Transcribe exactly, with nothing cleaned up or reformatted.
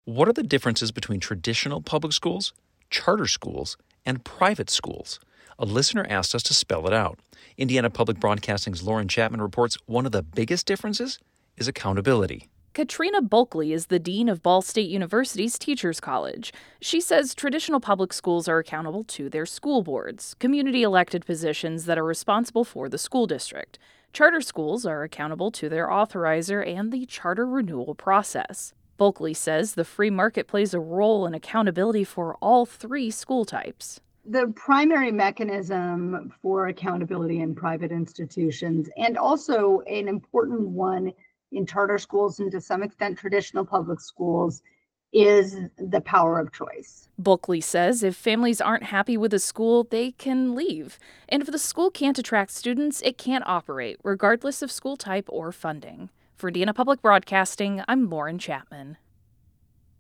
What are the differences between traditional public schools, charter schools, and private schools? A listener asked us to spell it out. Indiana Public Broadcasting's Lauren Chapman reports one of the biggest differences is accountability. Katrina Bulkley is the dean of Ball State University's Teachers College. She says traditional public schools are accountable to their school boards, community elected positions that are responsible for the school district. Charter schools are accountable to their authorizer and the charter renewal process. Bulkley says the free market plays a role in accountability for all three school types. The primary mechanism for accountability in private institutions, and also an important one in charter schools and to some extent traditional public schools, is the power of choice. Bulkley says if families aren't happy with a school, they can leave. And if the school can't attract students, it can't operate, regardless of school type or funding. For Indiana Public Broadcasting, I'm Lauren Chapman.